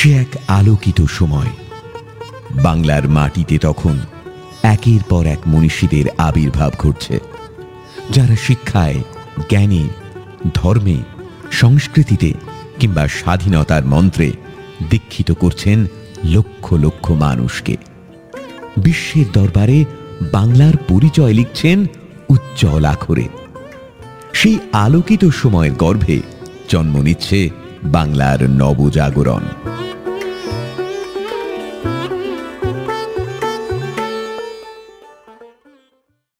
সে এক আলোকিত সময়। বাংলার মাটিতে তখন একের পর এক মনীষীদের আবির্ভাব ঘটছে, যারা শিক্ষায়, জ্ঞানে, ধর্মে, সংস্কৃতিতে কিংবা স্বাধীনতার মন্ত্রে দীক্ষিত করছেন লক্ষ লক্ষ মানুষকে। বিশ্বের দরবারে বাংলার পরিচয় লিখছেন উজ্জ্বল আখরে। সেই আলোকিত সময়ের গর্ভে জন্ম নিচ্ছে বাংলার নবজাগরণ।